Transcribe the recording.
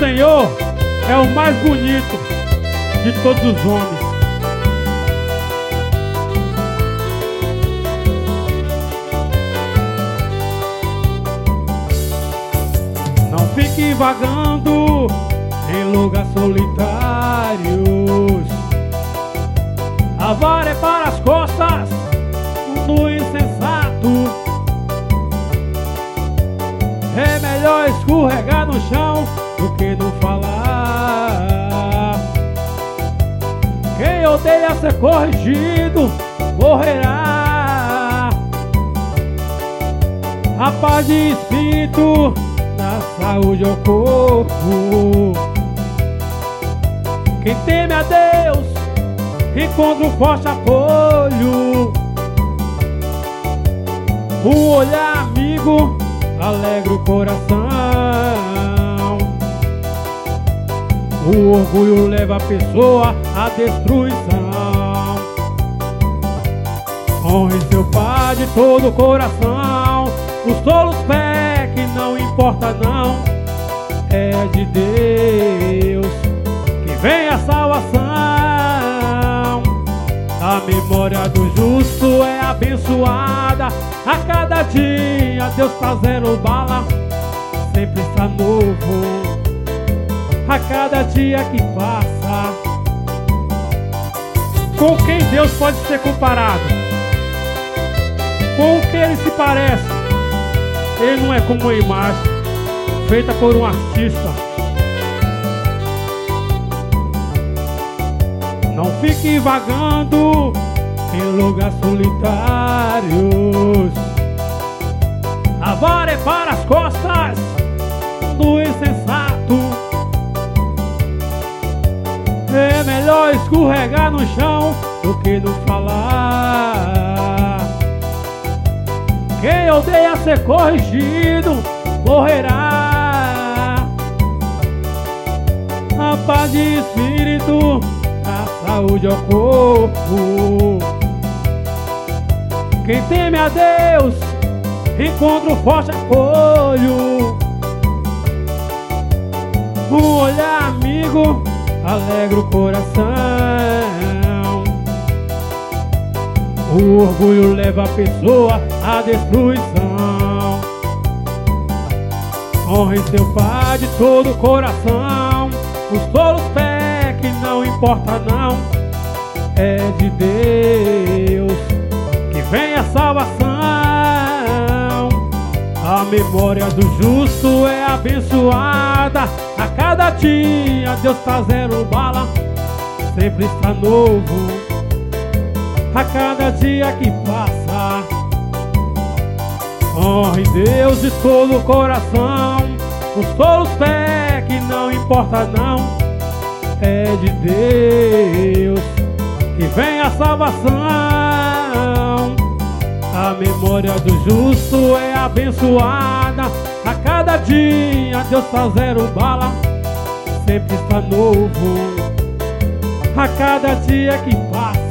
Senhor é o mais bonito de todos os homens. Não fique vagando em lugares solitários. A vara é para as costas do insensato. É melhor escorregar no chão do que não falar. Quem odeia ser corrigido morrerá. A paz de espírito dá saúde ao corpo. Quem teme a Deus encontra um forte apoio. Um olhar amigo alegra o coração. O orgulho leva a pessoa à destruição. Honre seu pai de todo o coração. Os tolos fé que não importa não. É de Deus que vem a salvação. A memória do justo é abençoada. A cada dia Deus trazendo bala. Sempre está novo a cada dia que passa. Com quem Deus pode ser comparado? Com o que ele se parece? Ele não é como uma imagem feita por um artista. Não fique vagando em lugares solitários. A vara é para as costas do insensato. É melhor escorregar no chão do que não falar. Quem odeia ser corrigido morrerá. A paz de espírito dá saúde ao corpo. Quem teme a Deus encontra um forte apoio. Um olhar amigo alegra o coração. O orgulho leva a pessoa à destruição. Honre seu pai de todo o coração. Os tolos fé que não importa não. É de Deus que vem a salvação. A memória do justo é abençoada. A cada dia Deus trazendo bala. Sempre está novo a cada dia que passa. Honre Deus de todo o coração. Os tolos fé que não importa não. É de Deus que vem a salvação. A memória do justo é abençoada. A cada dia Deus trazendo bala. Sempre está novo a cada dia que passa.